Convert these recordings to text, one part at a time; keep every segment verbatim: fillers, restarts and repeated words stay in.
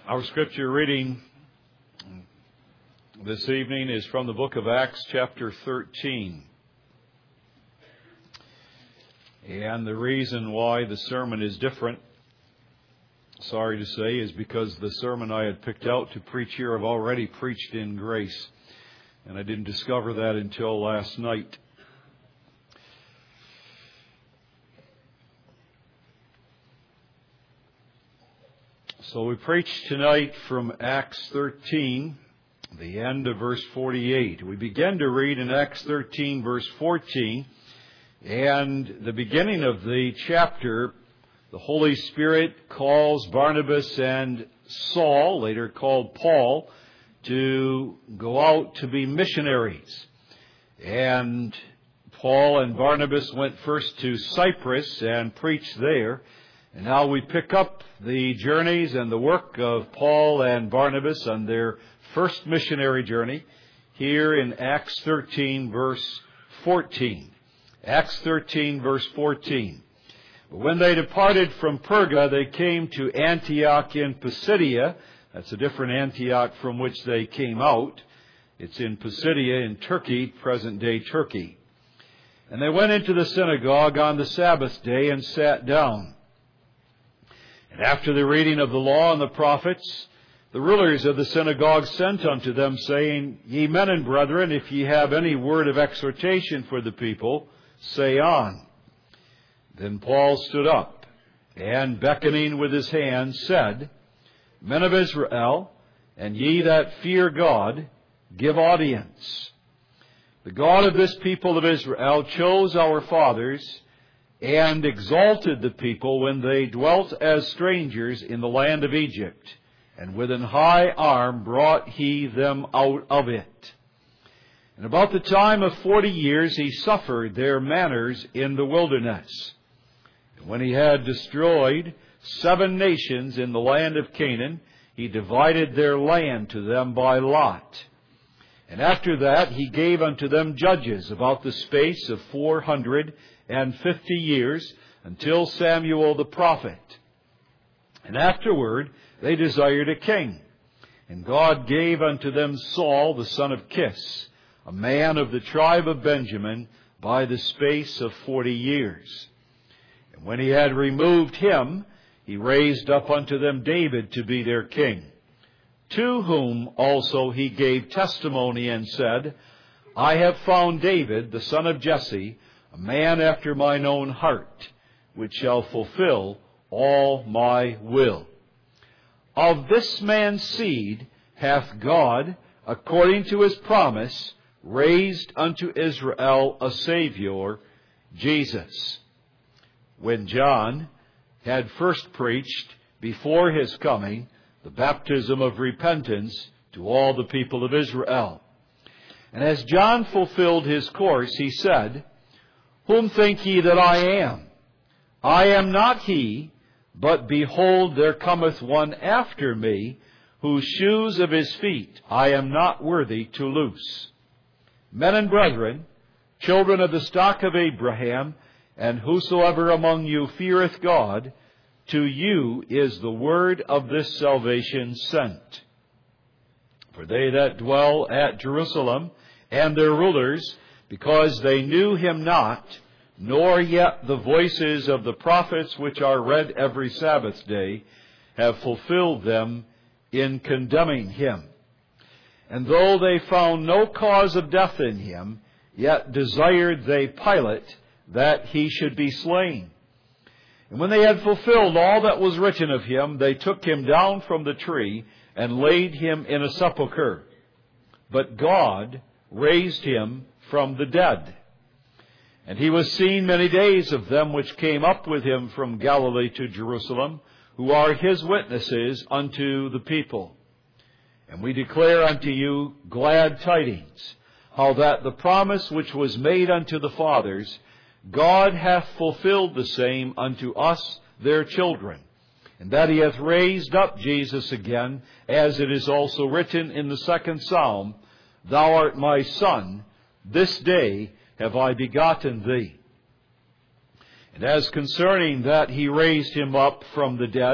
Our scripture reading this evening is from the book of Acts, chapter thirteen. And the reason why the sermon is different, sorry to say, is because the sermon I had picked out to preach here I've already preached in grace. And I didn't discover that until last night. So we preach tonight from Acts thirteen, the end of verse forty-eight. We begin to read in Acts thirteen, verse fourteen, and the beginning of the chapter, the Holy Spirit calls Barnabas and Saul, later called Paul, to go out to be missionaries. And Paul and Barnabas went first to Cyprus and preached there. And now we pick up the journeys and the work of Paul and Barnabas on their first missionary journey here in Acts thirteen, verse fourteen. Acts thirteen, verse fourteen. But when they departed from Perga, they came to Antioch in Pisidia. That's a different Antioch from which they came out. It's in Pisidia in Turkey, present-day Turkey. And they went into the synagogue on the Sabbath day and sat down. And after the reading of the law and the prophets, the rulers of the synagogue sent unto them, saying, Ye men and brethren, if ye have any word of exhortation for the people, say on. Then Paul stood up, and beckoning with his hand, said, Men of Israel, and ye that fear God, give audience. The God of this people of Israel chose our fathers, and exalted the people when they dwelt as strangers in the land of Egypt, and with an high arm brought he them out of it. And about the time of forty years he suffered their manners in the wilderness. And when he had destroyed seven nations in the land of Canaan, he divided their land to them by lot. And after that he gave unto them judges about the space of four hundred and fifty years, until Samuel the prophet. And afterward they desired a king. And God gave unto them Saul the son of Kish, a man of the tribe of Benjamin, by the space of forty years. And when he had removed him, he raised up unto them David to be their king, to whom also he gave testimony and said, I have found David, the son of Jesse, a man after mine own heart, which shall fulfill all my will. Of this man's seed hath God, according to his promise, raised unto Israel a Savior, Jesus. When John had first preached before his coming the baptism of repentance to all the people of Israel. And as John fulfilled his course, he said, Whom think ye that I am? I am not he, but behold, there cometh one after me, whose shoes of his feet I am not worthy to loose. Men and brethren, children of the stock of Abraham, and whosoever among you feareth God, to you is the word of this salvation sent. For they that dwell at Jerusalem, and their rulers, because they knew him not, nor yet the voices of the prophets which are read every Sabbath day, have fulfilled them in condemning him. And though they found no cause of death in him, yet desired they Pilate that he should be slain. And when they had fulfilled all that was written of him, they took him down from the tree and laid him in a sepulchre. But God raised him from the dead. And he was seen many days of them which came up with him from Galilee to Jerusalem, who are his witnesses unto the people. And we declare unto you glad tidings, how that the promise which was made unto the fathers, God hath fulfilled the same unto us their children, and that he hath raised up Jesus again, as it is also written in the second psalm, Thou art my Son, this day have I begotten thee. And as concerning that he raised him up from the dead,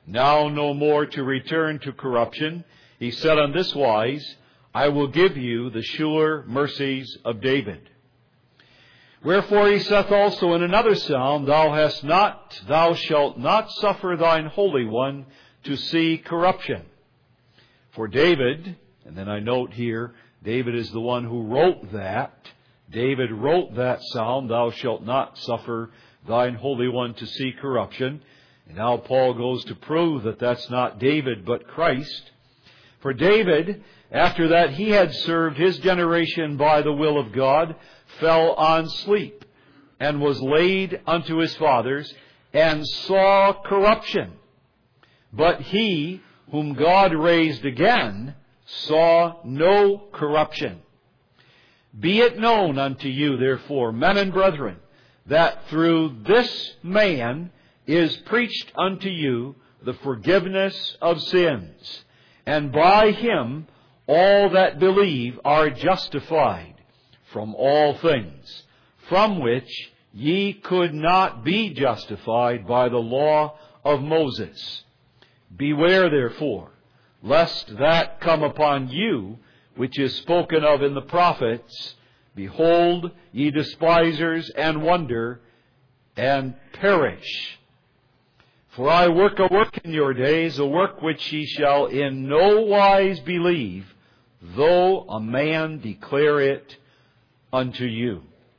now no more to return to corruption. He said on this wise, I will give you the sure mercies of David. Wherefore he saith also in another psalm, Thou hast not, thou shalt not suffer thine Holy One to see corruption. For David, and then I note here, David is the one who wrote that. David wrote that psalm, Thou shalt not suffer thine Holy One to see corruption. And now Paul goes to prove that that's not David but Christ. For David, after that he had served his generation by the will of God, fell on sleep, and was laid unto his fathers, and saw corruption. But he, whom God raised again, saw no corruption. Be it known unto you, therefore, men and brethren, that through this man is preached unto you the forgiveness of sins, and by him all that believe are justified from all things, from which ye could not be justified by the law of Moses. Beware, therefore, lest that come upon you, which is spoken of in the prophets, Behold, ye despisers, and wonder, and perish. For I work a work in your days, a work which ye shall in no wise believe, though a man declare it unto you.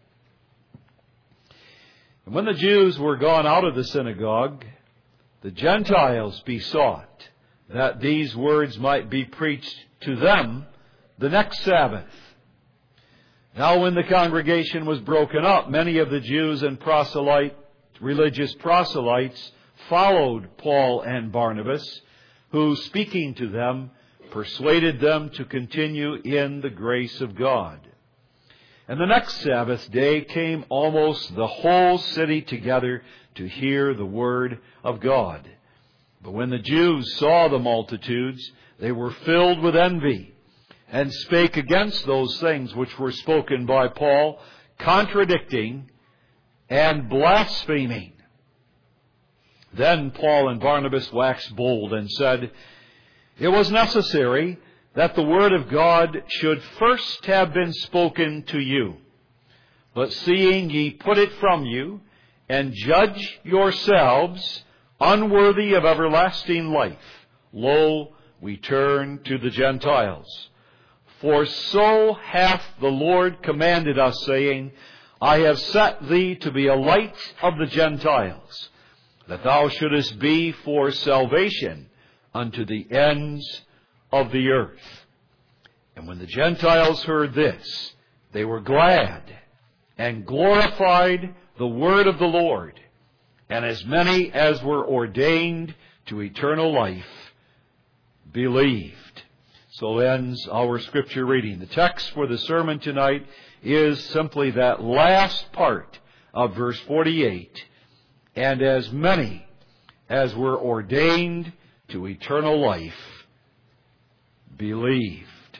And when the Jews were gone out of the synagogue, the Gentiles besought that these words might be preached to them the next Sabbath. Now when the congregation was broken up, many of the Jews and proselyte, religious proselytes followed Paul and Barnabas, who, speaking to them, persuaded them to continue in the grace of God. And the next Sabbath day came almost the whole city together to hear the word of God. But when the Jews saw the multitudes, they were filled with envy, and spake against those things which were spoken by Paul, contradicting and blaspheming. Then Paul and Barnabas waxed bold and said, It was necessary that the word of God should first have been spoken to you. But seeing ye put it from you, and judge yourselves unworthy of everlasting life, lo, we turn to the Gentiles. For so hath the Lord commanded us, saying, I have set thee to be a light of the Gentiles, that thou shouldest be for salvation unto the ends of the earth. And when the Gentiles heard this, they were glad, and glorified the word of the Lord. And as many as were ordained to eternal life believed. So ends our scripture reading. The text for the sermon tonight is simply that last part of verse forty-eight. And as many as were ordained to eternal life believed.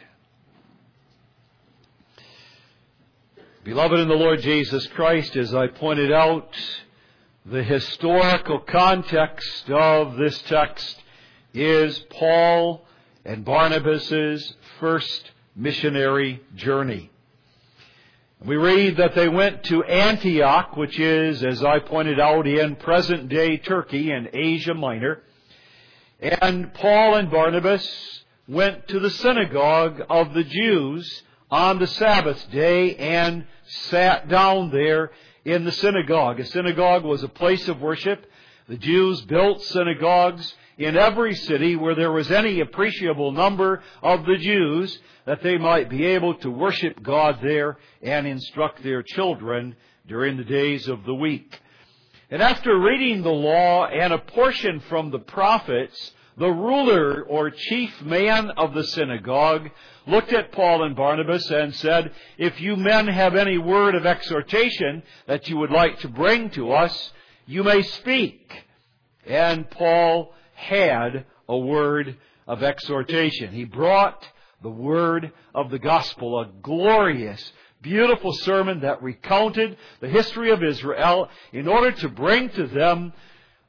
Beloved in the Lord Jesus Christ, as I pointed out, the historical context of this text is Paul and Barnabas' first missionary journey. We read that they went to Antioch, which is, as I pointed out, in present-day Turkey and Asia Minor. And Paul and Barnabas went to the synagogue of the Jews on the Sabbath day and sat down there in the synagogue. A synagogue was a place of worship. The Jews built synagogues in every city where there was any appreciable number of the Jews, that they might be able to worship God there and instruct their children during the days of the week. And after reading the law and a portion from the prophets, the ruler or chief man of the synagogue looked at Paul and Barnabas and said, If you men have any word of exhortation that you would like to bring to us, you may speak. And Paul had a word of exhortation. He brought the word of the gospel, a glorious, beautiful sermon that recounted the history of Israel in order to bring to them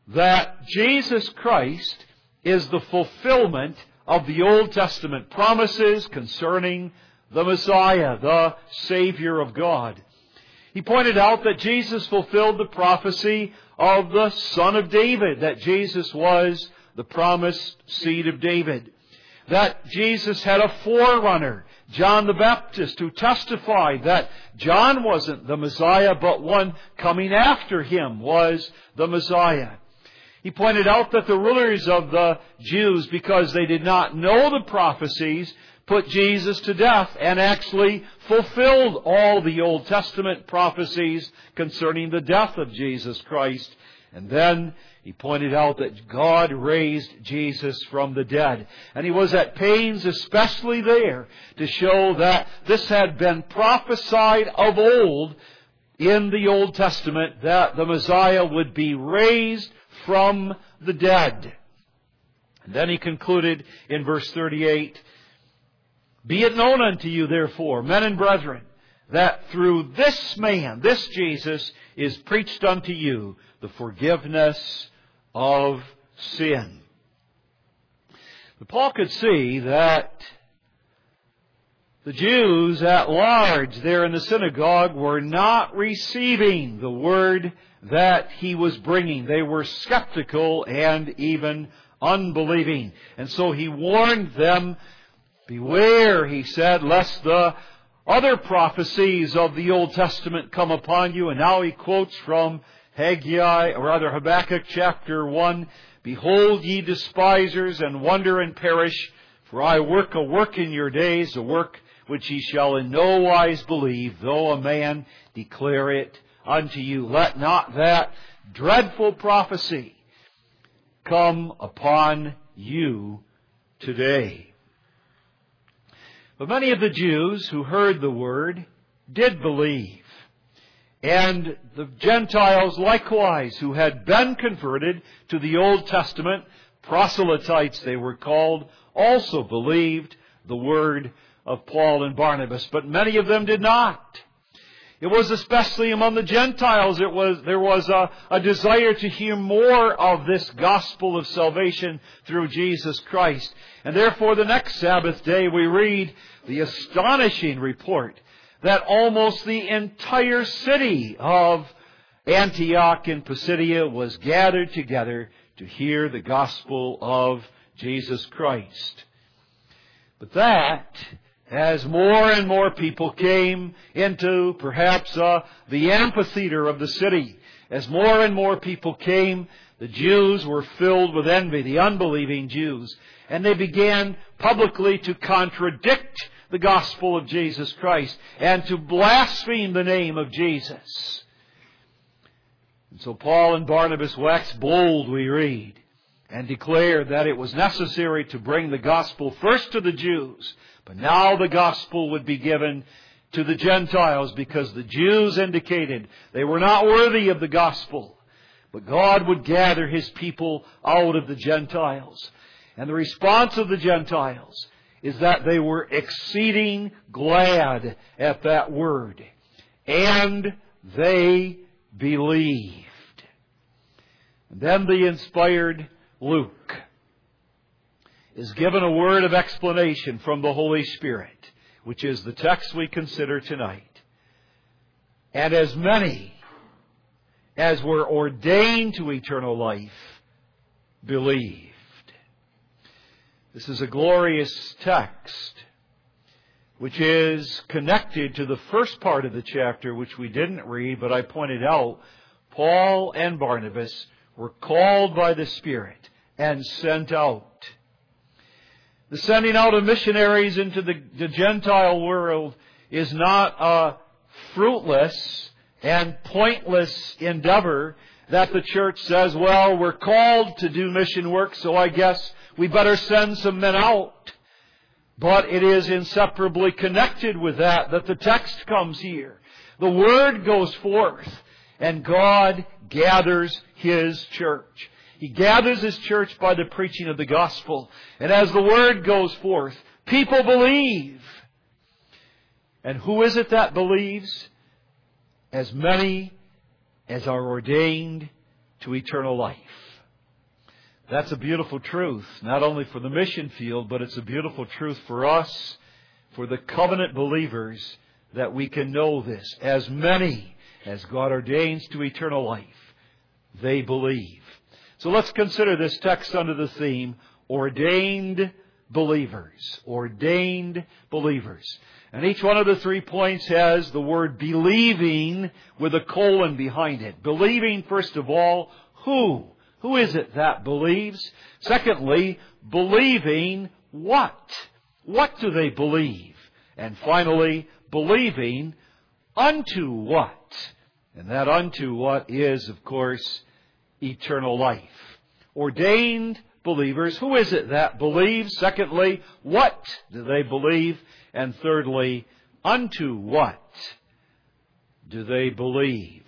that Jesus Christ is the fulfillment of the Old Testament promises concerning the Messiah, the Savior of God. He pointed out that Jesus fulfilled the prophecy of the Son of David, that Jesus was the promised seed of David, that Jesus had a forerunner, John the Baptist, who testified that John wasn't the Messiah, but one coming after him was the Messiah. He pointed out that the rulers of the Jews, because they did not know the prophecies, put Jesus to death and actually fulfilled all the Old Testament prophecies concerning the death of Jesus Christ. And then he pointed out that God raised Jesus from the dead. And he was at pains, especially there, to show that this had been prophesied of old in the Old Testament, that the Messiah would be raised from the dead. And then he concluded in verse thirty-eight, "Be it known unto you, therefore, men and brethren, that through this man, this Jesus, is preached unto you the forgiveness of sin." But Paul could see that the Jews at large there in the synagogue were not receiving the word that he was bringing. They were skeptical and even unbelieving. And so he warned them, "Beware," he said, "lest the other prophecies of the Old Testament come upon you." And now he quotes from Haggai, or rather Habakkuk chapter one, "Behold ye despisers, and wonder and perish, for I work a work in your days, a work which ye shall in no wise believe, though a man declare it unto you." Let not that dreadful prophecy come upon you today. But many of the Jews who heard the word did believe. And the Gentiles likewise, who had been converted to the Old Testament, proselytes they were called, also believed the word of Paul and Barnabas. But many of them did not. It was especially among the Gentiles, it was, there was a, a desire to hear more of this gospel of salvation through Jesus Christ. And therefore the next Sabbath day we read the astonishing report that almost the entire city of Antioch in Pisidia was gathered together to hear the gospel of Jesus Christ. But that, as more and more people came into perhaps uh, the amphitheater of the city, as more and more people came, the Jews were filled with envy, the unbelieving Jews, and they began publicly to contradict the gospel of Jesus Christ and to blaspheme the name of Jesus. And so Paul and Barnabas waxed bold, we read, and declared that it was necessary to bring the gospel first to the Jews, but now the gospel would be given to the Gentiles, because the Jews indicated they were not worthy of the gospel, but God would gather His people out of the Gentiles. And the response of the Gentiles is that they were exceeding glad at that word, and they believed. And then the inspired Luke is given a word of explanation from the Holy Spirit, which is the text we consider tonight. "And as many as were ordained to eternal life believed." This is a glorious text which is connected to the first part of the chapter, which we didn't read, but I pointed out Paul and Barnabas were called by the Spirit and sent out. The sending out of missionaries into the, the Gentile world is not a fruitless and pointless endeavor that the church says, well, we're called to do mission work, so I guess we better send some men out. But it is inseparably connected with that, that the text comes here. The Word goes forth, and God gathers His church. He gathers His church by the preaching of the gospel. And as the Word goes forth, people believe. And who is it that believes? As many as are ordained to eternal life. That's a beautiful truth, not only for the mission field, but it's a beautiful truth for us, for the covenant believers, that we can know this. As many as God ordains to eternal life, they believe. So let's consider this text under the theme, ordained believers. Ordained believers. And each one of the three points has the word believing with a colon behind it. Believing, first of all, who? Who is it that believes? Secondly, believing what? What do they believe? And finally, believing unto what? And that unto what is, of course, eternal life. Ordained believers. Who is it that believes? Secondly, what do they believe? And thirdly, unto what do they believe?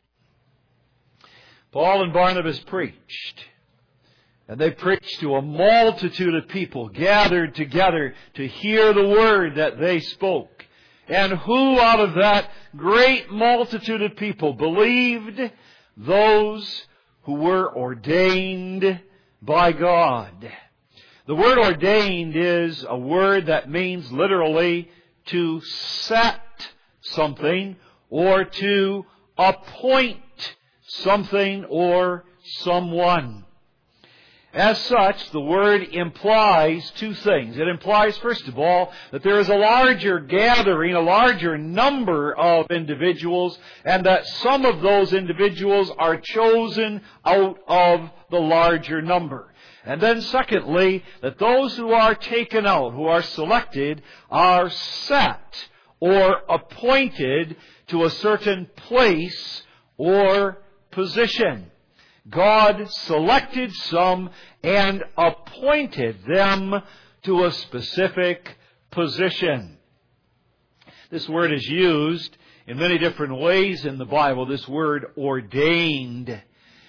Paul and Barnabas preached. And they preached to a multitude of people gathered together to hear the word that they spoke. And who out of that great multitude of people believed? Those who were ordained by God. The word ordained is a word that means literally to set something or to appoint something or someone. As such, the word implies two things. It implies, first of all, that there is a larger gathering, a larger number of individuals, and that some of those individuals are chosen out of the larger number. And then secondly, that those who are taken out, who are selected, are set or appointed to a certain place or position. God selected some and appointed them to a specific position. This word is used in many different ways in the Bible, this word ordained.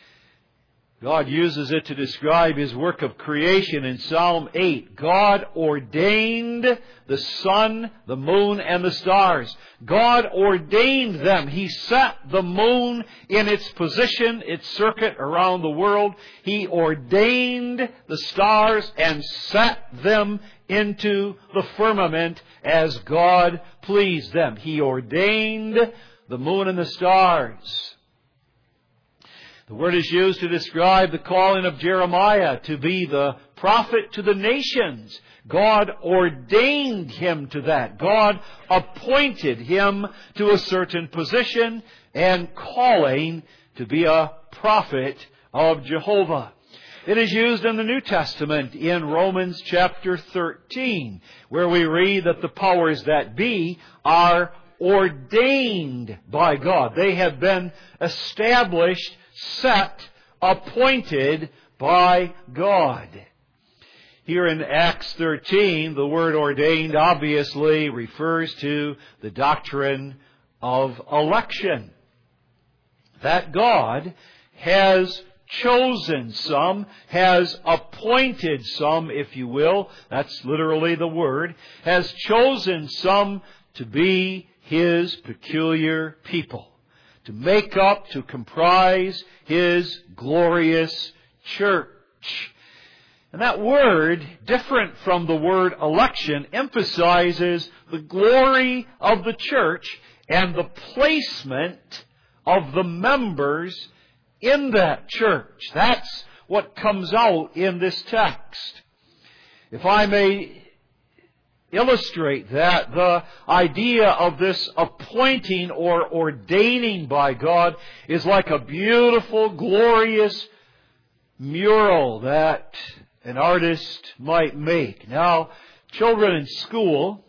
God uses it to describe His work of creation in Psalm eight. God ordained the sun, the moon, and the stars. God ordained them. He set the moon in its position, its circuit around the world. He ordained the stars and set them into the firmament as God pleased them. He ordained the moon and the stars. The word is used to describe the calling of Jeremiah to be the prophet to the nations. God ordained him to that. God appointed him to a certain position and calling to be a prophet of Jehovah. It is used in the New Testament in Romans chapter thirteen, where we read that the powers that be are ordained by God. They have been established, set, appointed by God. Here in Acts thirteen, the word ordained obviously refers to the doctrine of election. That God has chosen some, has appointed some, if you will, that's literally the word, has chosen some to be His peculiar people, to make up, to comprise His glorious church. And that word, different from the word election, emphasizes the glory of the church and the placement of the members in that church. That's what comes out in this text. If I may illustrate that, the idea of this appointing or ordaining by God is like a beautiful, glorious mural that an artist might make. Now, children in school,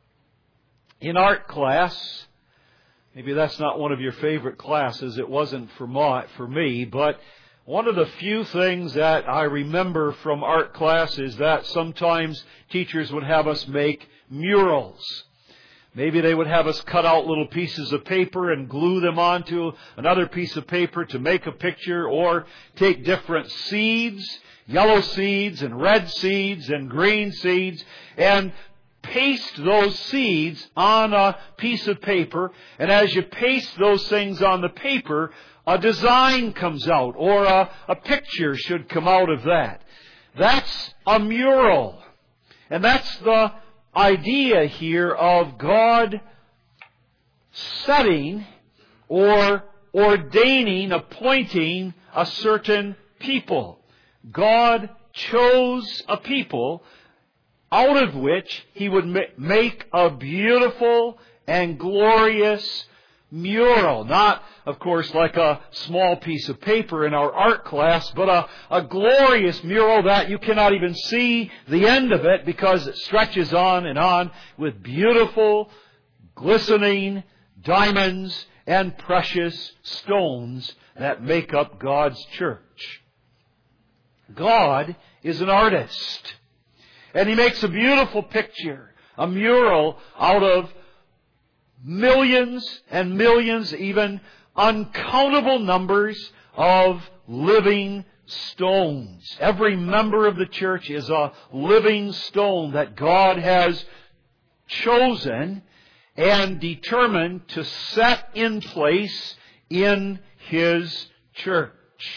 in art class, maybe that's not one of your favorite classes, it wasn't for my, for me, but one of the few things that I remember from art class is that sometimes teachers would have us make murals. Maybe they would have us cut out little pieces of paper and glue them onto another piece of paper to make a picture, or take different seeds, yellow seeds and red seeds and green seeds, and paste those seeds on a piece of paper, and as you paste those things on the paper, a design comes out, or a, a picture should come out of that. That's a mural. And that's the idea here of God setting or ordaining, appointing a certain people. God chose a people out of which He would make a beautiful and glorious mural. Not, of course, like a small piece of paper in our art class, but a, a glorious mural that you cannot even see the end of it because it stretches on and on with beautiful, glistening diamonds and precious stones that make up God's church. God is an artist. And He makes a beautiful picture, a mural out of millions and millions, even uncountable numbers of living stones. Every member of the church is a living stone that God has chosen and determined to set in place in His church.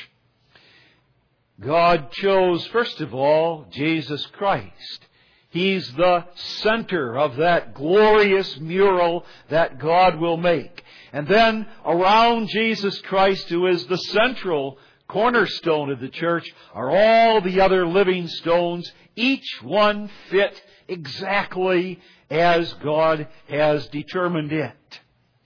God chose, first of all, Jesus Christ. He's the center of that glorious mural that God will make. And then around Jesus Christ, who is the central cornerstone of the church, are all the other living stones, each one fit exactly as God has determined it.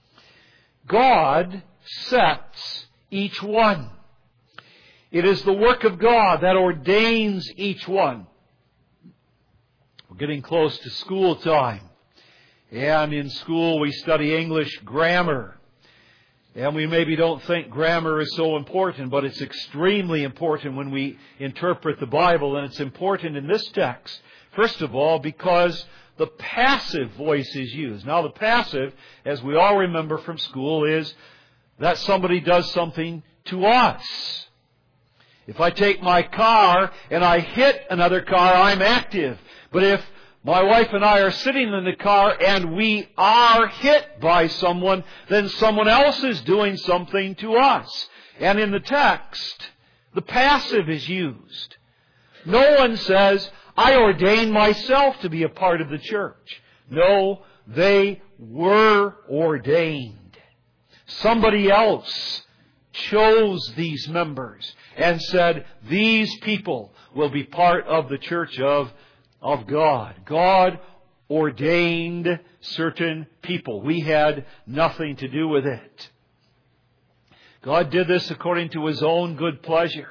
God sets each one. It is the work of God that ordains each one. We're getting close to school time. And in school we study English grammar. And we maybe don't think grammar is so important, but it's extremely important when we interpret the Bible. And it's important in this text, first of all, because the passive voice is used. Now the passive, as we all remember from school, is that somebody does something to us. If I take my car and I hit another car, I'm active. But if my wife and I are sitting in the car and we are hit by someone, then someone else is doing something to us. And in the text, the passive is used. No one says, I ordain myself to be a part of the church. No, they were ordained. Somebody else chose these members and said, these people will be part of the church of, of God. God ordained certain people. We had nothing to do with it. God did this according to His own good pleasure.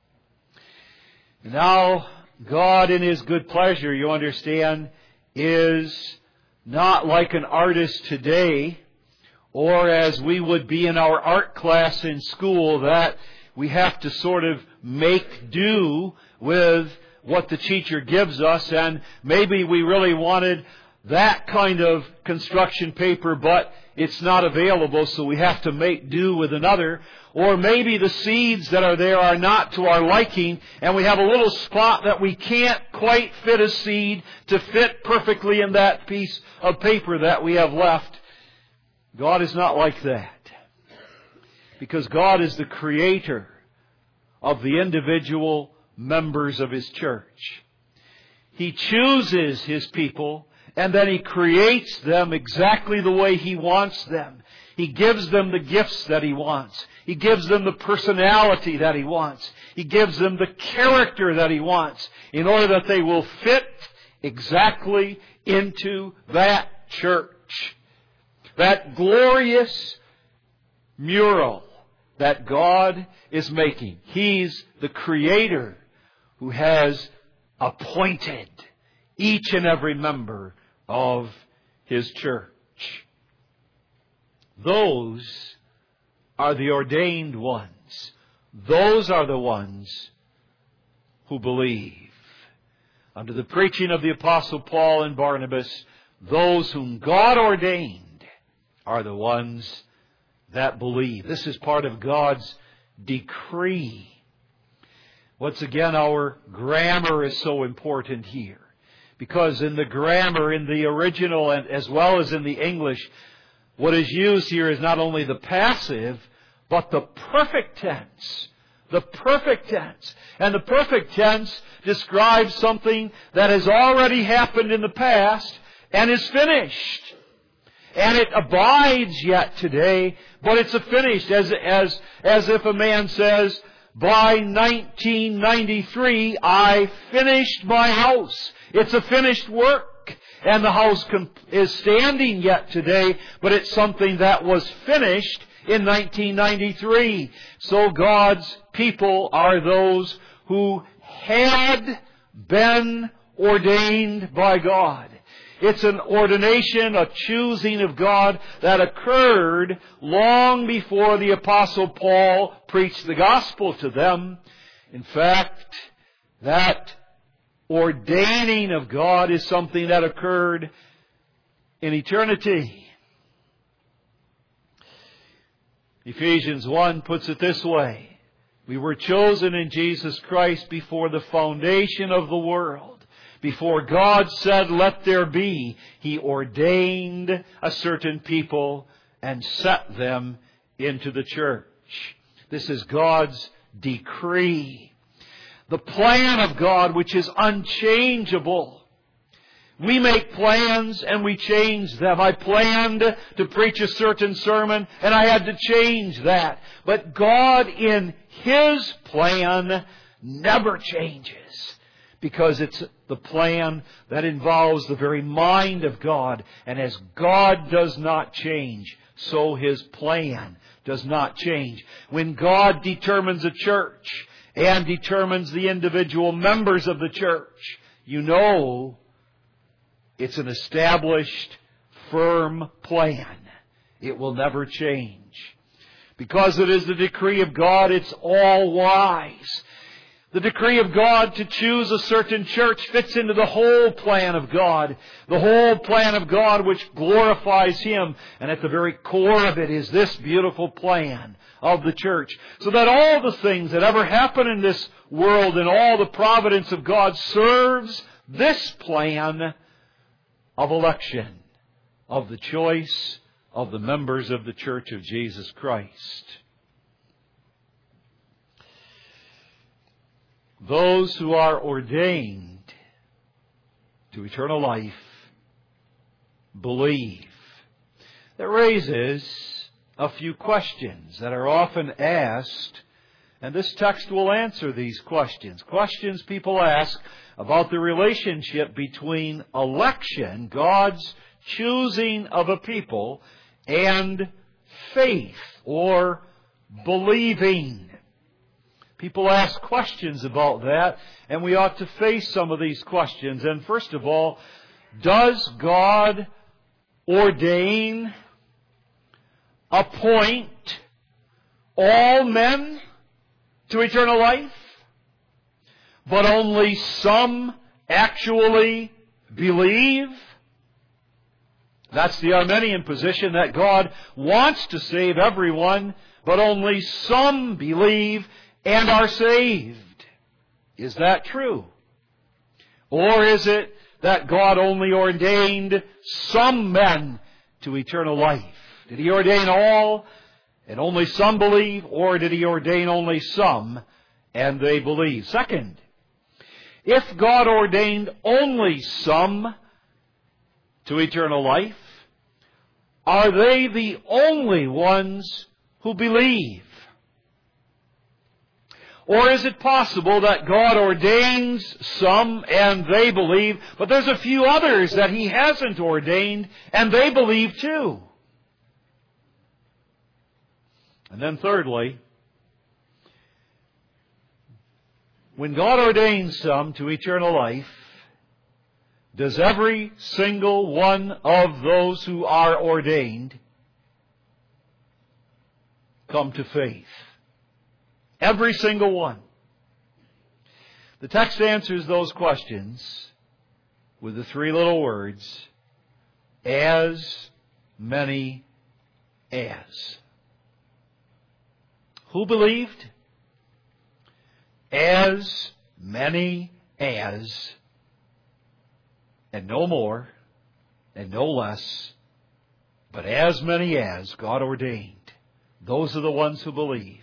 Now, God in His good pleasure, you understand, is not like an artist today, or as we would be in our art class in school, that we have to sort of make do with what the teacher gives us, and maybe we really wanted that kind of construction paper, but it's not available, so we have to make do with another. Or maybe the seeds that are there are not to our liking, and we have a little spot that we can't quite fit a seed to fit perfectly in that piece of paper that we have left. God is not like that. Because God is the creator of the individual members of His church. He chooses His people, and then He creates them exactly the way He wants them. He gives them the gifts that He wants. He gives them the personality that He wants. He gives them the character that He wants in order that they will fit exactly into that church. That glorious mural that God is making. He's the Creator who has appointed each and every member of His church. Those are the ordained ones. Those are the ones who believe. Under the preaching of the Apostle Paul and Barnabas, those whom God ordained are the ones that believe. This is part of God's decree. Once again, our grammar is so important here, Because in the grammar, in the original, and as well as in the English, what is used here is not only the passive, but the perfect tense. The perfect tense. And the perfect tense describes something that has already happened in the past and is finished. And it abides yet today, but it's a finished, as, as, as if a man says, by nineteen ninety-three, I finished my house. It's a finished work. And the house is standing yet today, but it's something that was finished in nineteen ninety-three. So God's people are those who had been ordained by God. It's an ordination, a choosing of God that occurred long before the Apostle Paul preached the gospel to them. In fact, that ordaining of God is something that occurred in eternity. Ephesians one puts it this way: we were chosen in Jesus Christ before the foundation of the world. Before God said, let there be, He ordained a certain people and set them into the church. This is God's decree. The plan of God, which is unchangeable. We make plans and we change them. I planned to preach a certain sermon and I had to change that. But God in His plan never changes, because it's the plan that involves the very mind of God. And as God does not change, so His plan does not change. When God determines a church and determines the individual members of the church, you know it's an established, firm plan. It will never change. Because it is the decree of God, it's all wise. The decree of God to choose a certain church fits into the whole plan of God. The whole plan of God which glorifies Him. And at the very core of it is this beautiful plan of the church. So that all the things that ever happen in this world and all the providence of God serves this plan of election, of the choice of the members of the Church of Jesus Christ. Those who are ordained to eternal life believe. That raises a few questions that are often asked, and this text will answer these questions. Questions people ask about the relationship between election, God's choosing of a people, and faith or believing. People ask questions about that, and we ought to face some of these questions. And first of all, does God ordain, appoint all men to eternal life, but only some actually believe? That's the Arminian position, that God wants to save everyone, but only some believe and are saved. Is that true? Or is it that God only ordained some men to eternal life? Did He ordain all and only some believe, or did He ordain only some and they believe? Second, if God ordained only some to eternal life, are they the only ones who believe? Or is it possible that God ordains some and they believe, but there's a few others that He hasn't ordained and they believe too? And then thirdly, when God ordains some to eternal life, does every single one of those who are ordained come to faith? Every single one. The text answers those questions with the three little words, as many as. Who believed? As many as and no more, and no less, but as many as God ordained. Those are the ones who believed.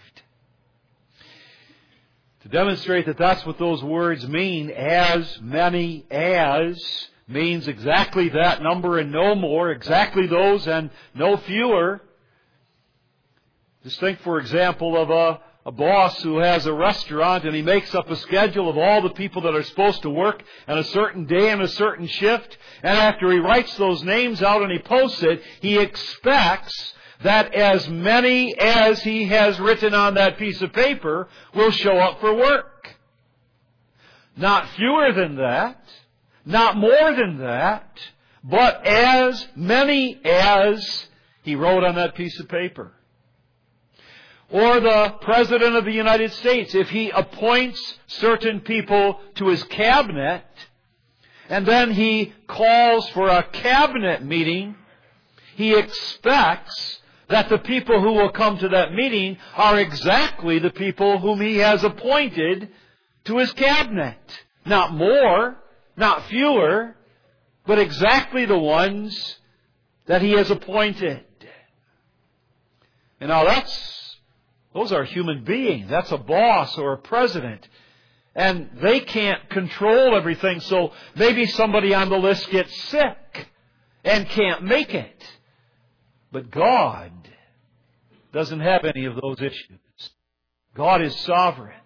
To demonstrate that that's what those words mean, as many as means exactly that number and no more, exactly those and no fewer. Just think, for example, of a, a boss who has a restaurant and he makes up a schedule of all the people that are supposed to work on a certain day and a certain shift. And after he writes those names out and he posts it, he expects that as many as he has written on that piece of paper will show up for work. Not fewer than that, not more than that, but as many as he wrote on that piece of paper. Or the President of the United States, if he appoints certain people to his cabinet, and then he calls for a cabinet meeting, he expects that the people who will come to that meeting are exactly the people whom he has appointed to his cabinet. Not more, not fewer, but exactly the ones that he has appointed. And now that's, those are human beings. That's a boss or a president. And they can't control everything, so maybe somebody on the list gets sick and can't make it. But God doesn't have any of those issues. God is sovereign.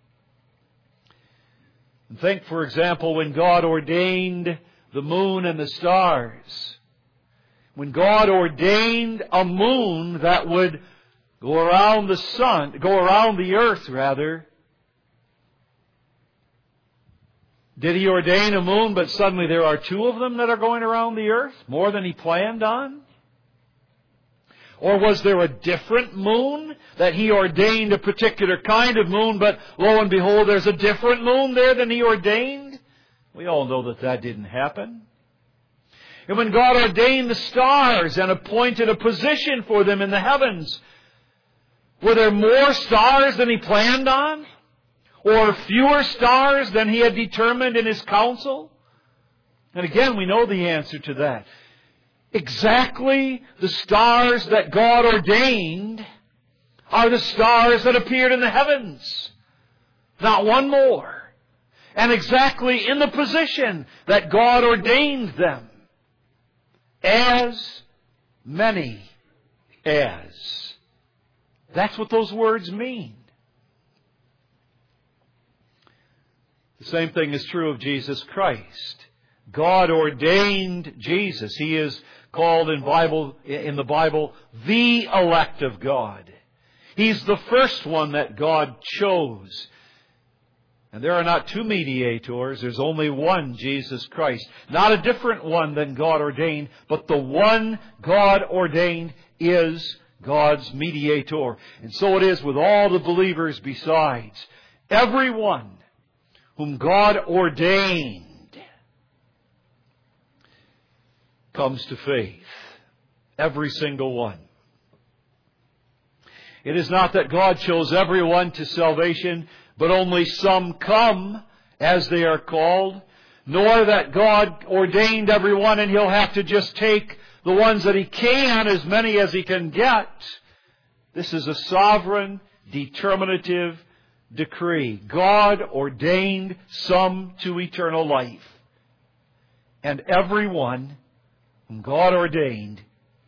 And think, for example, when God ordained the moon and the stars. When God ordained a moon that would go around the sun, go around the earth, rather. Did He ordain a moon, but suddenly there are two of them that are going around the earth? More than He planned on? Or was there a different moon that He ordained, a particular kind of moon, but lo and behold, there's a different moon there than He ordained? We all know that that didn't happen. And when God ordained the stars and appointed a position for them in the heavens, were there more stars than He planned on? Or fewer stars than He had determined in His counsel? And again, we know the answer to that. Exactly the stars that God ordained are the stars that appeared in the heavens. Not one more. And exactly in the position that God ordained them. As many as. That's what those words mean. The same thing is true of Jesus Christ. God ordained Jesus. He is called in Bible, in the Bible, the elect of God. He's the first one that God chose. And there are not two mediators. There's only one, Jesus Christ. Not a different one than God ordained, but the one God ordained is God's mediator. And so it is with all the believers besides. Everyone whom God ordained comes to faith. Every single one. It is not that God chose everyone to salvation, but only some come as they are called, nor that God ordained everyone and He'll have to just take the ones that He can, as many as He can get. This is a sovereign, determinative decree. God ordained some to eternal life. And everyone whom God ordained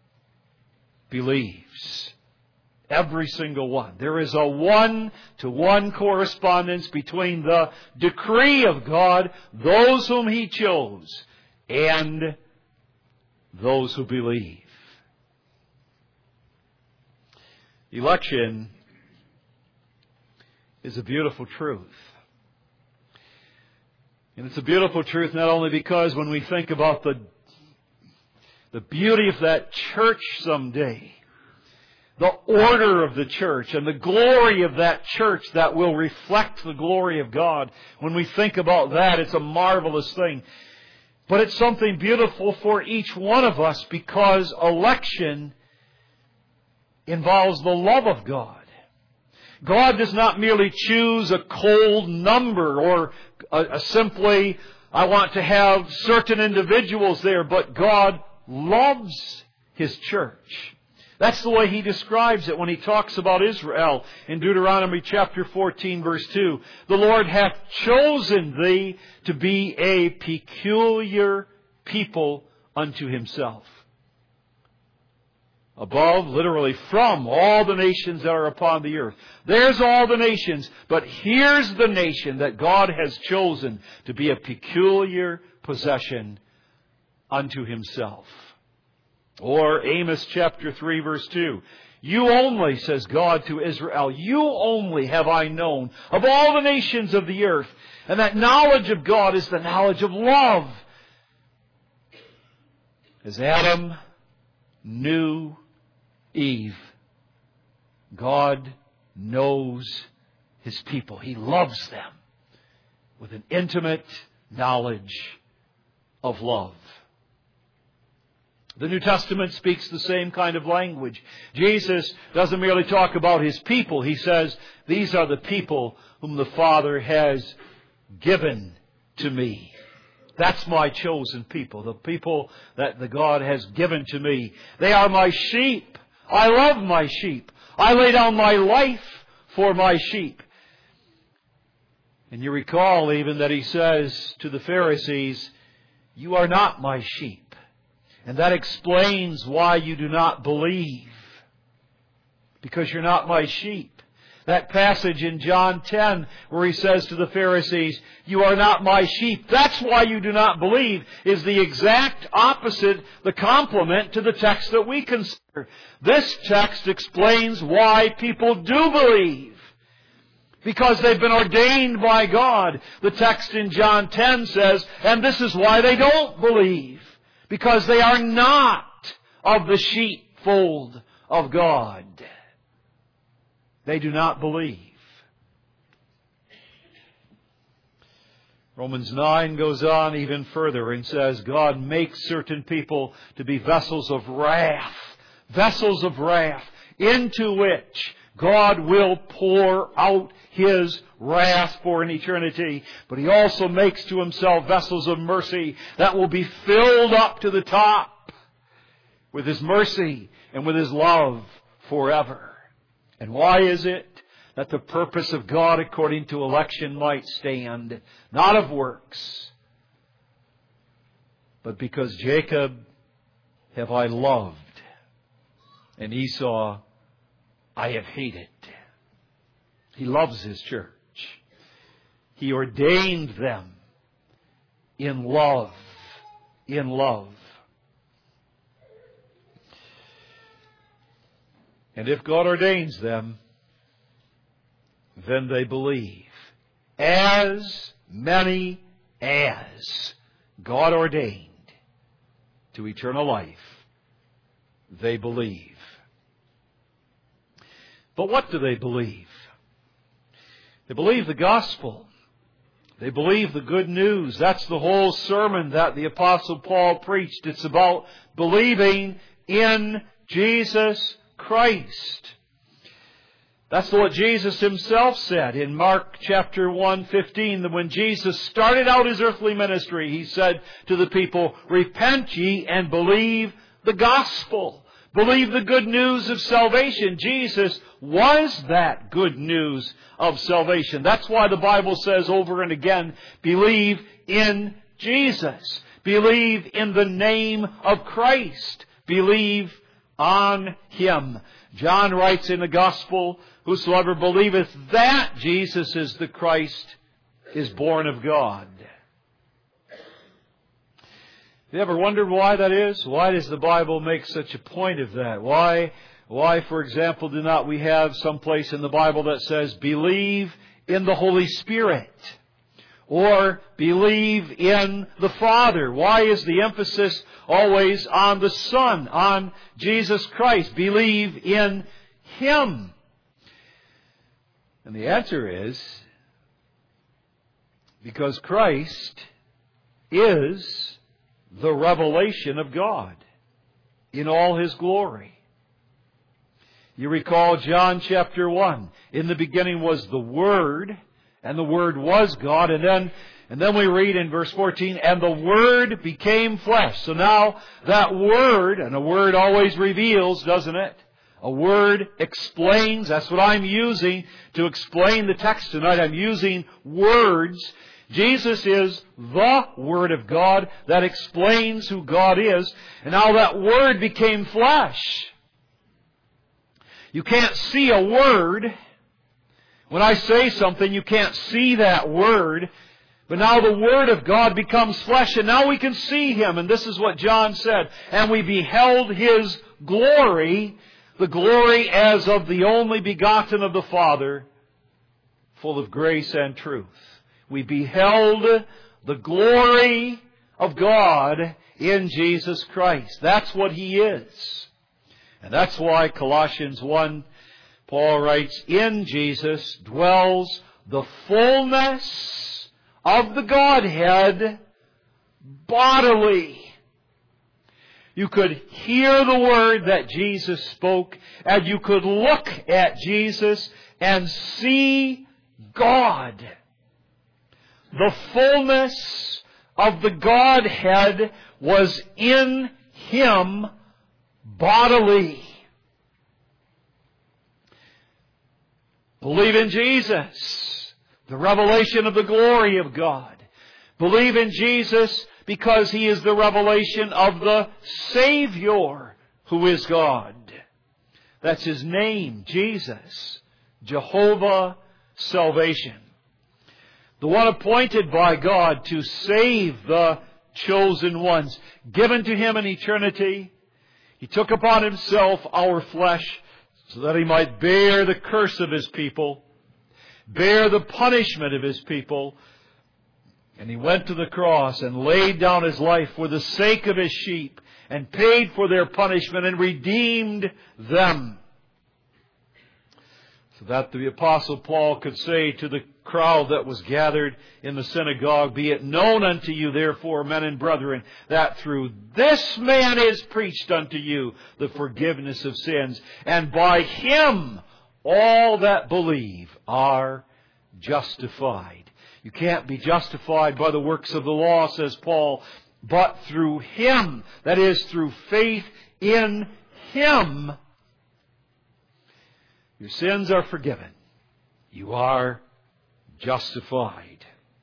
believes. Every single one. There is a one-to-one correspondence between the decree of God, those whom He chose, and those who believe. Election is a beautiful truth. And it's a beautiful truth not only because when we think about the, the beauty of that church someday, the order of the church and the glory of that church that will reflect the glory of God, when we think about that, it's a marvelous thing. But it's something beautiful for each one of us because election involves the love of God. God does not merely choose a cold number or a, a simply I want to have certain individuals there, but God loves His church. That's the way He describes it when He talks about Israel in Deuteronomy chapter fourteen, verse two. The Lord hath chosen thee to be a peculiar people unto Himself. Above, literally from all the nations that are upon the earth. There's all the nations, but here's the nation that God has chosen to be a peculiar possession unto Himself. Or Amos chapter three, verse two. You only, says God to Israel, you only have I known of all the nations of the earth. And that knowledge of God is the knowledge of love. As Adam knew Eve, God knows His people. He loves them with an intimate knowledge of love. The New Testament speaks the same kind of language. Jesus doesn't merely talk about His people. He says, these are the people whom the Father has given to me. That's my chosen people, the people that the God has given to me. They are my sheep. I love my sheep. I lay down my life for my sheep. And you recall even that He says to the Pharisees, you are not my sheep. And that explains why you do not believe. Because you're not my sheep. That passage in John ten where He says to the Pharisees, you are not my sheep. That's why you do not believe, is the exact opposite, the complement to the text that we consider. This text explains why people do believe. Because they've been ordained by God. The text in John ten says, and this is why they don't believe. Because they are not of the sheepfold of God. They do not believe. Romans nine goes on even further and says, God makes certain people to be vessels of wrath. Vessels of wrath, into which God will pour out His wrath for an eternity. But He also makes to Himself vessels of mercy that will be filled up to the top with His mercy and with His love forever. And why is it that the purpose of God according to election might stand? Not of works, but because Jacob have I loved, and Esau I have hated. He loves His church. He ordained them in love. In love. And if God ordains them, then they believe. As many as God ordained to eternal life, they believe. But what do they believe? They believe the gospel. They believe the good news. That's the whole sermon that the Apostle Paul preached. It's about believing in Jesus Christ. That's what Jesus Himself said in Mark chapter one fifteen, that when Jesus started out His earthly ministry, He said to the people, repent ye and believe the gospel. Believe the good news of salvation. Jesus was that good news of salvation. That's why the Bible says over and again, believe in Jesus. Believe in the name of Christ. Believe on Him. John writes in the Gospel, whosoever believeth that Jesus is the Christ is born of God. Have you ever wondered why that is? Why does the Bible make such a point of that? Why, why, for example, do not we have some place in the Bible that says, believe in the Holy Spirit? Or believe in the Father? Why is the emphasis always on the Son, on Jesus Christ? Believe in Him. And the answer is, because Christ is the revelation of God in all His glory. You recall John chapter one. In the beginning was the Word, and the Word was God. And then, and then we read in verse fourteen, and the Word became flesh. So now that Word, and a Word always reveals, doesn't it? A word explains. That's what I'm using to explain the text tonight. I'm using words. Jesus is the Word of God that explains who God is. And now that Word became flesh. You can't see a word. When I say something, you can't see that word. But now the Word of God becomes flesh, and now we can see Him. And this is what John said. And we beheld His glory, the glory as of the only begotten of the Father, full of grace and truth. We beheld the glory of God in Jesus Christ. That's what He is. And that's why Colossians one, Paul writes, in Jesus dwells the fullness of the Godhead bodily. You could hear the word that Jesus spoke, and you could look at Jesus and see God. The fullness of the Godhead was in Him bodily. Believe in Jesus, the revelation of the glory of God. Believe in Jesus because He is the revelation of the Savior who is God. That's His name, Jesus. Jehovah Salvation. The one appointed by God to save the chosen ones. Given to Him in eternity. He took upon Himself our flesh so that He might bear the curse of His people. Bear the punishment of His people. And He went to the cross and laid down His life for the sake of His sheep and paid for their punishment and redeemed them. So that the Apostle Paul could say to the crowd that was gathered in the synagogue, be it known unto you, therefore, men and brethren, that through this man is preached unto you the forgiveness of sins, and by Him all that believe are justified. You can't be justified by the works of the law, says Paul, but through Him, that is, through faith in Him, your sins are forgiven. You are justified.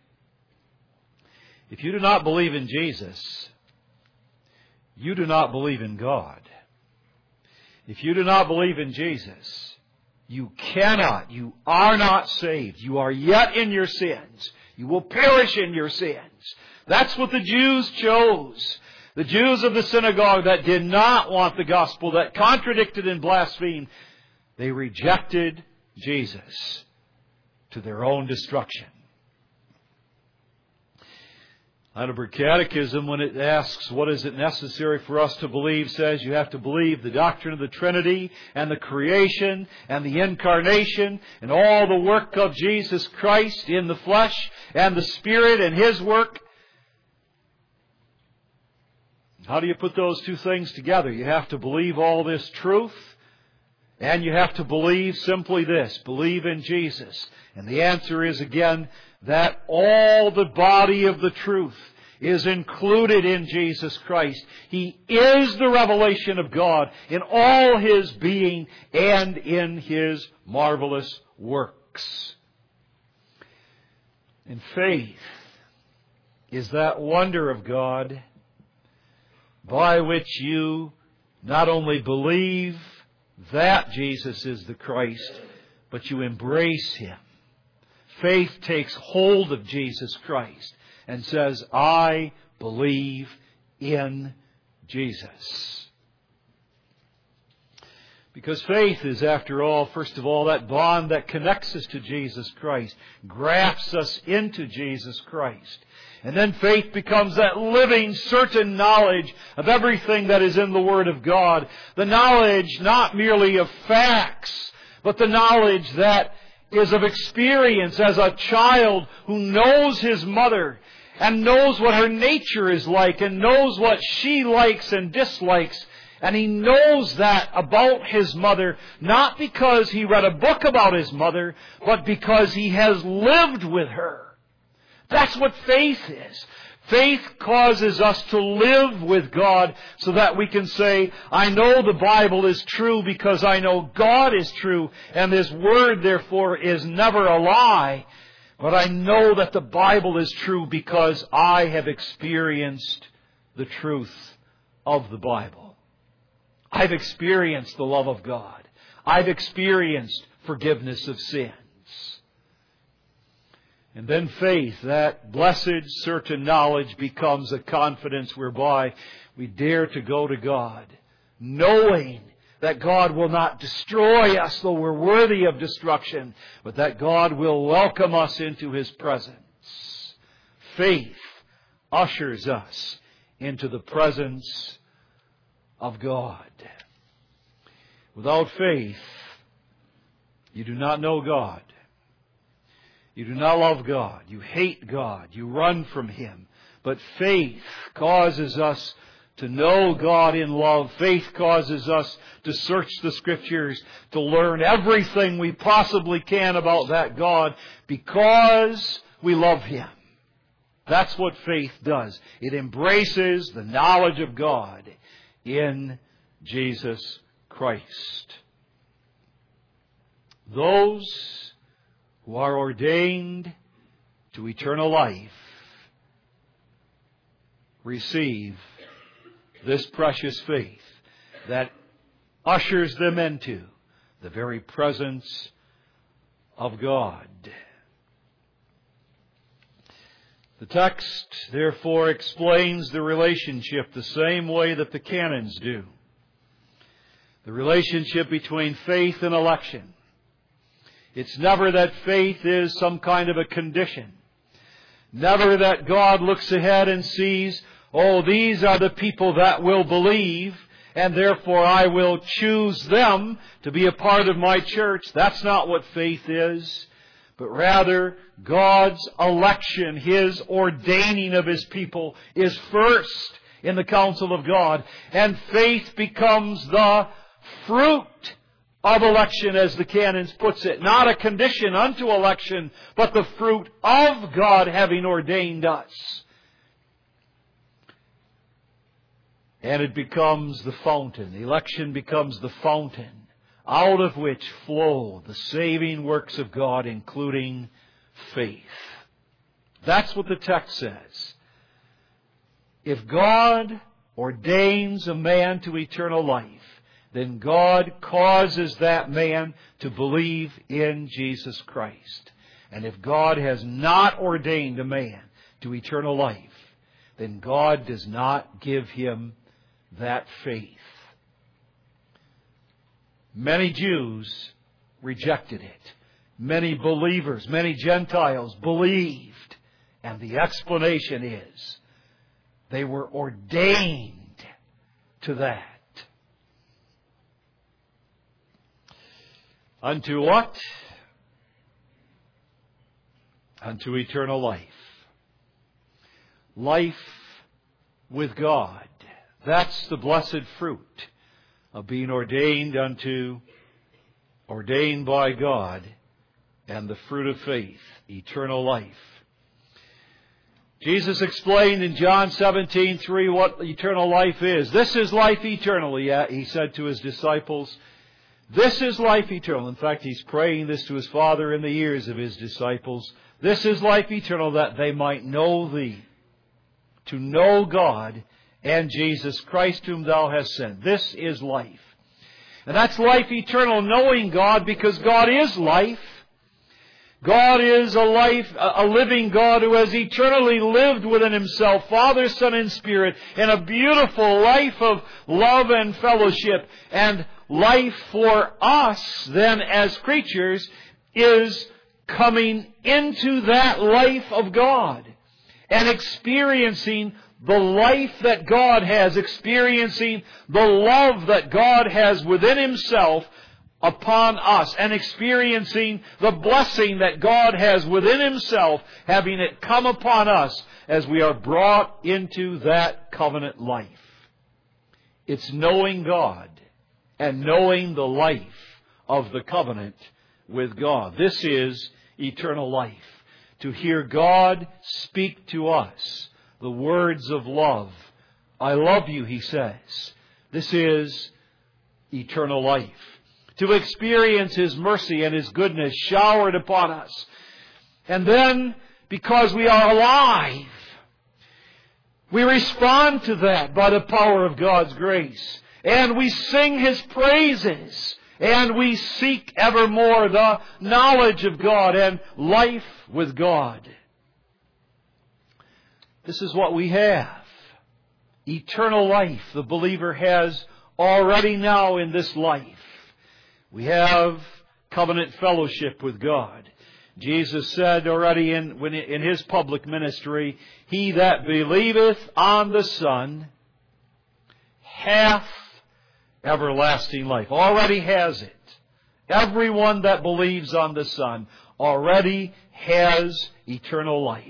If you do not believe in Jesus, you do not believe in God. If you do not believe in Jesus, you cannot, you are not saved. You are yet in your sins. You will perish in your sins. That's what the Jews chose. The Jews of the synagogue that did not want the gospel, that contradicted and blasphemed, they rejected Jesus to their own destruction. Heidelberg Catechism, when it asks what is it necessary for us to believe, says you have to believe the doctrine of the Trinity and the creation and the incarnation and all the work of Jesus Christ in the flesh and the Spirit and His work. How do you put those two things together? You have to believe all this truth, and you have to believe simply this, believe in Jesus. And the answer is again that all the body of the truth is included in Jesus Christ. He is the revelation of God in all His being and in His marvelous works. And faith is that wonder of God by which you not only believe that Jesus is the Christ, but you embrace Him. Faith takes hold of Jesus Christ and says, I believe in Jesus. Because faith is, after all, first of all, that bond that connects us to Jesus Christ, grafts us into Jesus Christ. And then faith becomes that living, certain knowledge of everything that is in the Word of God. The knowledge not merely of facts, but the knowledge that is of experience as a child who knows his mother and knows what her nature is like and knows what she likes and dislikes And he knows that about his mother, not because he read a book about his mother, but because he has lived with her. That's what faith is. Faith causes us to live with God so that we can say, I know the Bible is true because I know God is true, and His Word, therefore, is never a lie. But I know that the Bible is true because I have experienced the truth of the Bible. I've experienced the love of God. I've experienced forgiveness of sins. And then faith, that blessed certain knowledge, becomes a confidence whereby we dare to go to God, knowing that God will not destroy us though we're worthy of destruction, but that God will welcome us into His presence. Faith ushers us into the presence of God. Without faith, you do not know God. You do not love God. You hate God. You run from Him. But faith causes us to know God in love. Faith causes us to search the Scriptures, to learn everything we possibly can about that God because we love Him. That's what faith does. It embraces the knowledge of God in Jesus Christ. Those who are ordained to eternal life receive this precious faith that ushers them into the very presence of God. The text, therefore, explains the relationship the same way that the canons do. The relationship between faith and election. It's never that faith is some kind of a condition. Never that God looks ahead and sees, oh, these are the people that will believe, and therefore I will choose them to be a part of my church. That's not what faith is. But rather, God's election, His ordaining of His people, is first in the counsel of God. And faith becomes the fruit of election, as the canons puts it. Not a condition unto election, but the fruit of God having ordained us. And it becomes the fountain. The election becomes the fountain out of which flow the saving works of God, including faith. That's what the text says. If God ordains a man to eternal life, then God causes that man to believe in Jesus Christ. And if God has not ordained a man to eternal life, then God does not give him that faith. Many Jews rejected it. Many believers, many Gentiles believed. And the explanation is they were ordained to that. Unto what? Unto eternal life. Life with God. That's the blessed fruit of being ordained unto, ordained by God, and the fruit of faith, eternal life. Jesus explained in John seventeen three what eternal life is. This is life eternal, he said to His disciples. This is life eternal. In fact, He's praying this to His Father in the ears of His disciples. This is life eternal, that they might know Thee. To know God and Jesus Christ whom Thou hast sent. This is life. And that's life eternal, knowing God, because God is life. God is a life, a living God who has eternally lived within Himself, Father, Son, and Spirit, in a beautiful life of love and fellowship. And life for us, then, as creatures, is coming into that life of God and experiencing the life that God has, experiencing the love that God has within Himself upon us, and experiencing the blessing that God has within Himself, having it come upon us as we are brought into that covenant life. It's knowing God and knowing the life of the covenant with God. This is eternal life. To hear God speak to us the words of love. I love you, He says. This is eternal life. To experience His mercy and His goodness showered upon us. And then, because we are alive, we respond to that by the power of God's grace. And we sing His praises. And we seek evermore the knowledge of God and life with God. This is what we have. Eternal life the believer has already now in this life. We have covenant fellowship with God. Jesus said already in, when, in His public ministry, He that believeth on the Son hath everlasting life. Already has it. Everyone that believes on the Son already has eternal life.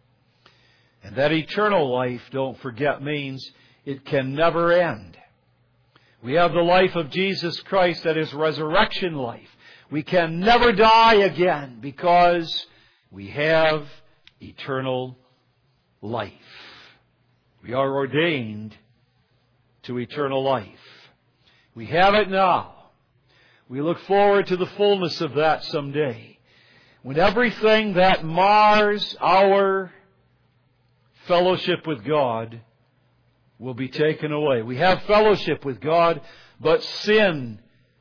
And that eternal life, don't forget, means it can never end. We have the life of Jesus Christ, that is resurrection life. We can never die again because we have eternal life. We are ordained to eternal life. We have it now. We look forward to the fullness of that someday, when everything that mars our fellowship with God will be taken away. We have fellowship with God, but sin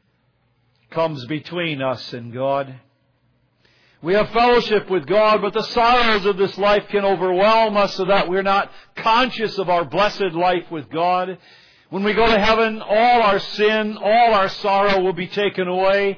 comes between us and God. We have fellowship with God, but the sorrows of this life can overwhelm us so that we're not conscious of our blessed life with God. When we go to heaven, all our sin, all our sorrow will be taken away,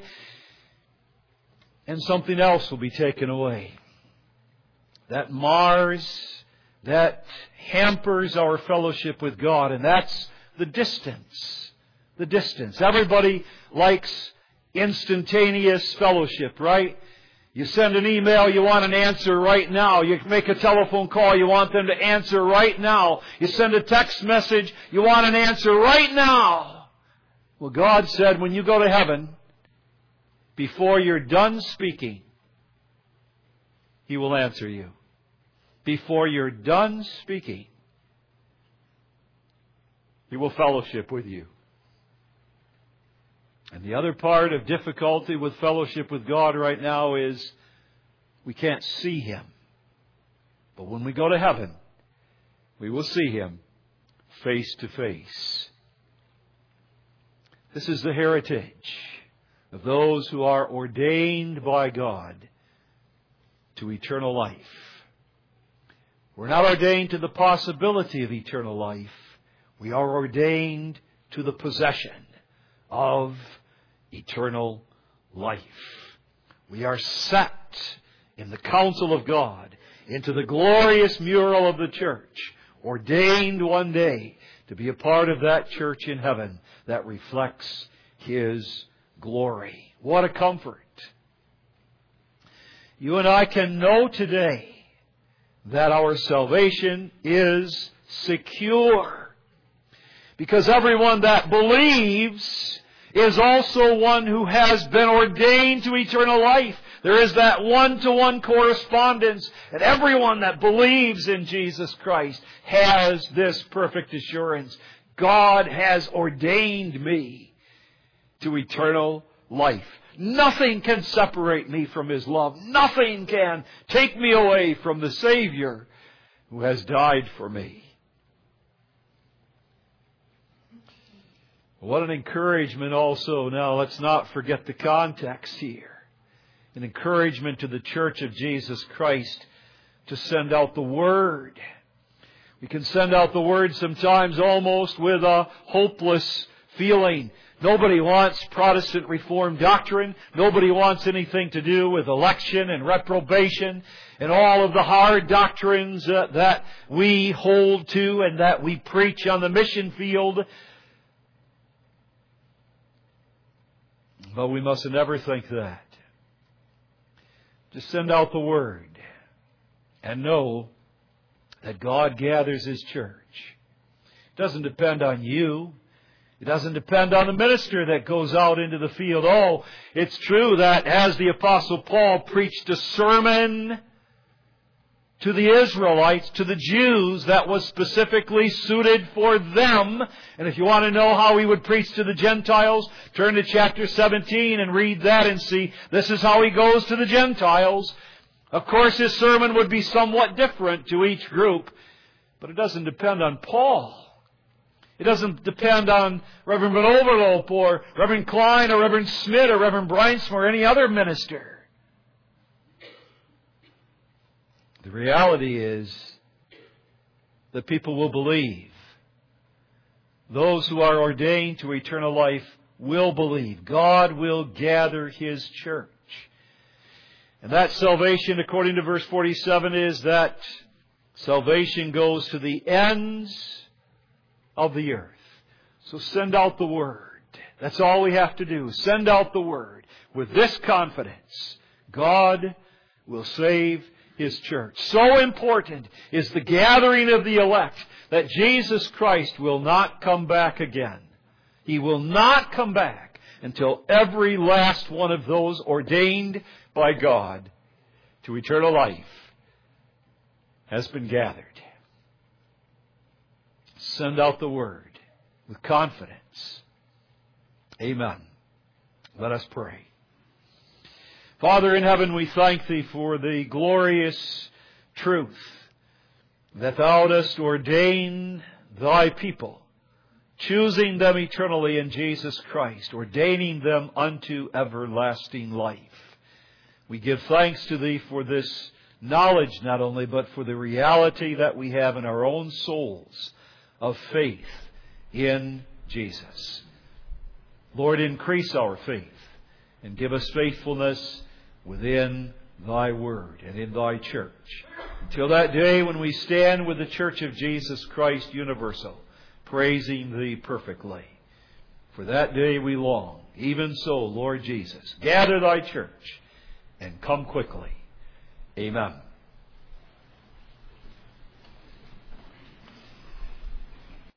and something else will be taken away. That mars, that hampers our fellowship with God, and that's the distance. The distance. Everybody likes instantaneous fellowship, right? You send an email, you want an answer right now. You make a telephone call, you want them to answer right now. You send a text message, you want an answer right now. Well, God said when you go to heaven, before you're done speaking, He will answer you. Before you're done speaking, He will fellowship with you. And the other part of difficulty with fellowship with God right now is we can't see Him. But when we go to heaven, we will see Him face to face. This is the heritage of those who are ordained by God to eternal life. We're not ordained to the possibility of eternal life. We are ordained to the possession of eternal life. We are set in the counsel of God into the glorious mural of the church, ordained one day to be a part of that church in heaven that reflects His glory. What a comfort. You and I can know today that our salvation is secure, because everyone that believes is also one who has been ordained to eternal life. There is that one-to-one correspondence, and everyone that believes in Jesus Christ has this perfect assurance. God has ordained me to eternal life. Nothing can separate me from His love. Nothing can take me away from the Savior who has died for me. What an encouragement also. Now, let's not forget the context here. An encouragement to the Church of Jesus Christ to send out the Word. We can send out the Word sometimes almost with a hopeless feeling. Nobody wants Protestant Reformed doctrine. Nobody wants anything to do with election and reprobation and all of the hard doctrines uh, that we hold to and that we preach on the mission field. But we mustn't ever think that. Just send out the Word and know that God gathers His church. It doesn't depend on you. It doesn't depend on the minister that goes out into the field. Oh, it's true that as the Apostle Paul preached a sermon to the Israelites, to the Jews, that was specifically suited for them. And if you want to know how he would preach to the Gentiles, turn to chapter seventeen and read that and see this is how he goes to the Gentiles. Of course, his sermon would be somewhat different to each group, but it doesn't depend on Paul. It doesn't depend on Reverend Van Overloop or Reverend Klein or Reverend Smith or Reverend Brynsma or any other minister. The reality is that people will believe. Those who are ordained to eternal life will believe. God will gather His church. And that salvation, according to verse forty-seven, is that salvation goes to the ends of the earth. So send out the word. That's all we have to do. Send out the word. With this confidence, God will save His church. So important is the gathering of the elect that Jesus Christ will not come back again. He will not come back until every last one of those ordained by God to eternal life has been gathered. Send out the word with confidence. Amen. Let us pray. Father in heaven, we thank Thee for the glorious truth that Thou dost ordain Thy people, choosing them eternally in Jesus Christ, ordaining them unto everlasting life. We give thanks to Thee for this knowledge not only, but for the reality that we have in our own souls of faith in Jesus. Lord, increase our faith and give us faithfulness within Thy Word and in Thy church. Until that day when we stand with the Church of Jesus Christ Universal, praising Thee perfectly. For that day we long. Even so, Lord Jesus, gather Thy church and come quickly. Amen.